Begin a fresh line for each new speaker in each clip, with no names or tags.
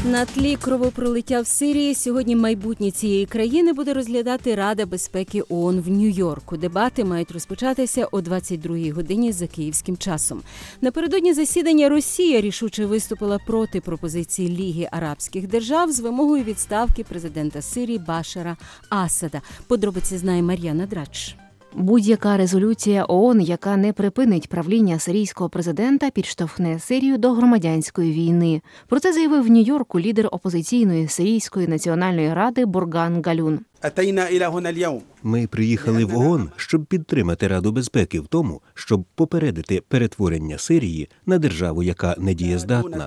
На тлі кровопролиття в Сирії сьогодні майбутнє цієї країни буде розглядати Рада безпеки ООН в Нью-Йорку. Дебати мають розпочатися о 22-й годині за київським часом. Напередодні засідання Росія рішуче виступила проти пропозиції Ліги арабських держав з вимогою відставки президента Сирії Башара Асада. Подробиці знає Мар'яна Драч.
Будь-яка резолюція ООН, яка не припинить правління сирійського президента, підштовхне Сирію до громадянської війни. Про це заявив в Нью-Йорку лідер опозиційної Сирійської національної ради Бурган Галюн.
Ми приїхали в ООН, щоб підтримати Раду безпеки в тому, щоб попередити перетворення Сирії на державу, яка недієздатна.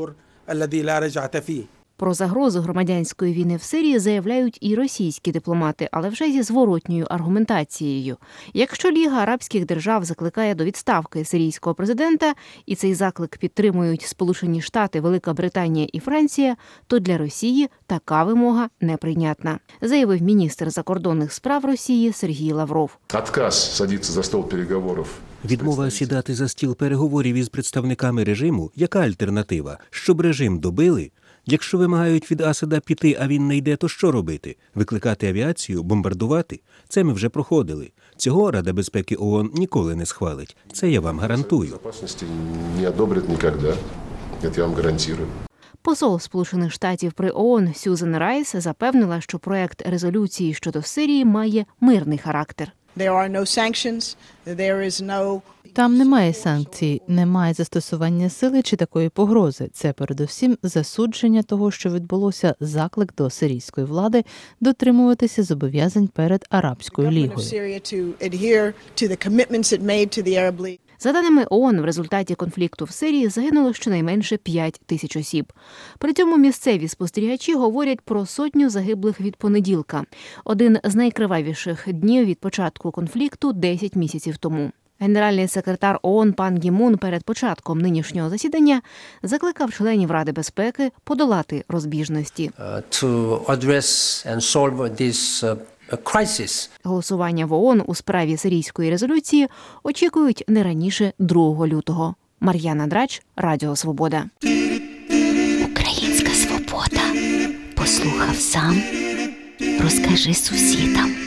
Про загрозу громадянської війни в Сирії заявляють і російські дипломати, але вже зі зворотньою аргументацією. Якщо Ліга арабських держав закликає до відставки сирійського президента, і цей заклик підтримують Сполучені Штати, Велика Британія і Франція, то для Росії така вимога неприйнятна, заявив міністр закордонних справ Росії Сергій Лавров.
Отказ садитися за стол переговорів.
Відмова сідати за стіл переговорів із представниками режиму – яка альтернатива? Щоб режим добили? Якщо вимагають від Асада піти, а він не йде, то що робити? Викликати авіацію? Бомбардувати? Це ми вже проходили. Цього Рада безпеки ООН ніколи не схвалить. Це я вам гарантую.
Безпечності не одобрять ніколи. Це я вам гарантую.
Посол Сполучених Штатів при ООН Сюзан Райс запевнила, що проект резолюції щодо Сирії має мирний характер.
Там немає санкцій, немає застосування сили чи такої погрози. Це передусім засудження того, що відбулося, заклик до сирійської влади дотримуватися зобов'язань перед Арабською лігою.
За даними ООН, в результаті конфлікту в Сирії загинуло щонайменше 5 тисяч осіб. При цьому місцеві спостерігачі говорять про 100 загиблих від понеділка. Один з найкривавіших днів від початку конфлікту 10 місяців тому. Генеральний секретар ООН Пан Гі Мун перед початком нинішнього засідання закликав членів Ради безпеки подолати розбіжності. Голосування в ООН у справі сирійської резолюції очікують не раніше 2 лютого. Мар'яна Драч, Радіо Свобода.
Українська свобода. Послухав сам, розкажи сусідам.